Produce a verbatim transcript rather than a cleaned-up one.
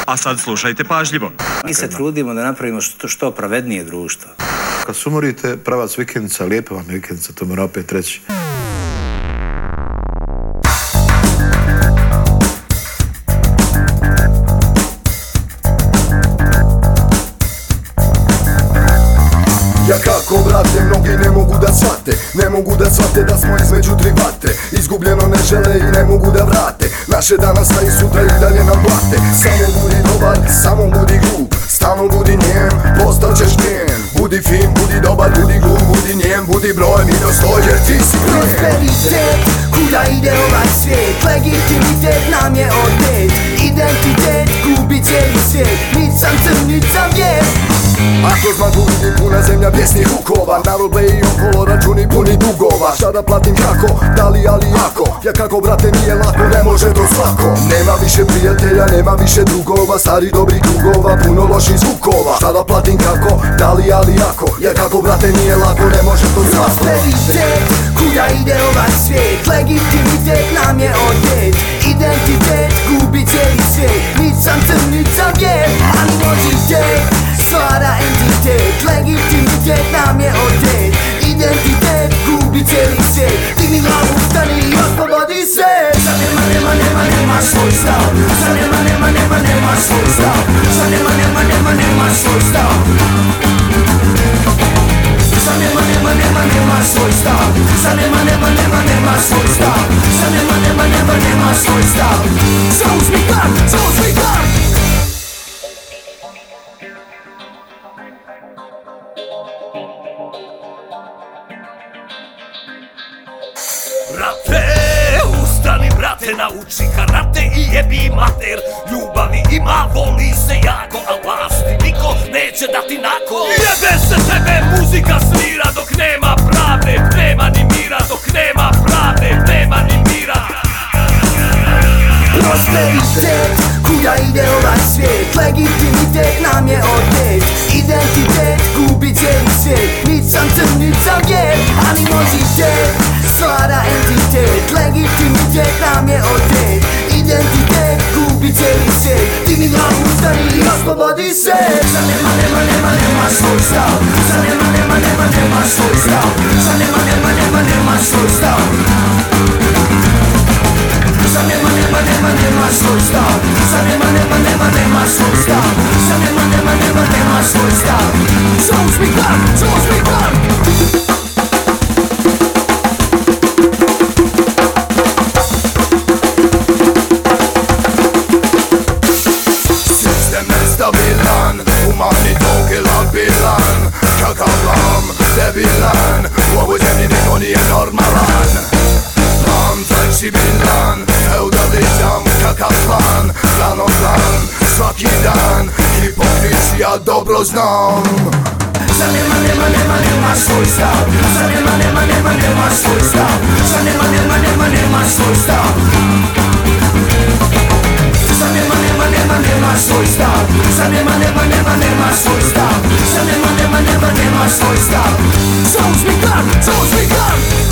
A sad slušajte pažljivo. Mi se trudimo da napravimo što, što pravednije društvo. Kad sumorite pravac vikendica, lijepa vam je vikendica, to moram opet reći. Ja kako, brate, mnogi ne mogu da shvate, ne mogu da shvate da smo između tri vatre. Izgubljeno ne žele i ne mogu da vrate, naše danas a i sutra i dalje nam blate. Samo budi dobar, samo budi glup, stalno budi njem, postaćeš njen. Budi fin, budi dobar, budi glup, budi njen, budi broj, mi dostoj jer ti si njen. Prosperitet, kuda ide ovaj svijet, legitimitet nam je odnet. Identitet, gubi cijeli svijet, nit sam crn, nit sam bijel. Ako zmagu vidi puna zemlja bijesnih hukova, narod bleji okolo, računi puni dugova. Šta da platim kako, da li ali jako, ja kako brate nije lako, ne može to svako. Nema više prijatelja, nema više drugova, stari dobrih krugova, puno loših zvukova. Šta da platim kako, da li ali jako, ja kako brate nije lako, ne može to svako. Prosperitet, kuda ide ovaj svijet, legitimitet nam je odnet. Identitet, gubi cijeli svijet, nit sam crn, nit sam bijel. Animozitet, stvara entitet, legitimitet nam je odnet. Identitet, gubi cijeli svijet, digni glavu, stani i oslobodi se. Za nema, nema, nema, nema svoj stav, za nema, nema, nema, nema svoj stav, za nema, nema, nema, nema svoj stav. Za nema, nema, nema, nema svoj stav, za nema, nema, nema, nema svoj stav, za nema, nema, nema, nema svoj stav. Zauzmi gard, zauzmi gard. Brate, ustani brate, nauči karate i jebi mater. Ljubavi ima, voli se jako, a vlasti niko neće dati nako. Jebe se tebe, muzika svira dok nema pravde, nema ni mira dok nema pravde, nema ni mira. Prosperitet, kuda ide ovaj svijet, legitimitet nam je odnet. Identitet, gubi cijeli svijet, nit sam crn, nit sam bijel. Animozitet, stvara entitet, legitimitet nam je odnet. Identitet, gubi cijeli svijet, digni glavu, ustani i oslobodi se. Za nema, nema, nema, nema svoj stav, za nema, nema, nema, nema svoj stav, za nema, nema, nema, nema svoj stav. Za nema, nema, nema, nema svoj stav, za nema, nema, nema, nema svoj stav, za nema, nema, nema, nema svoj stav. Zauzmi gard, zauzmi gard. System nestabilan, humani tog labilan. Kakav lam, debilan, u ovoj zemlji niko nije normalan. Plan fleksibilan, feudalizam, kakav plan, planom plan, svaki dan, hipokrizija dobro znam. Za nema, nema, nema, nema svoj stav, za nema, nema, nema, nema svoj stav, za nema, nema, nema, nema svoj stav. Za nema, nema, nema, nema svoj stav, za nema, nema, nema, nema svoj stav, za nema, nema, nema, nema svoj stav. Zauzmi gard, zauzmi gard.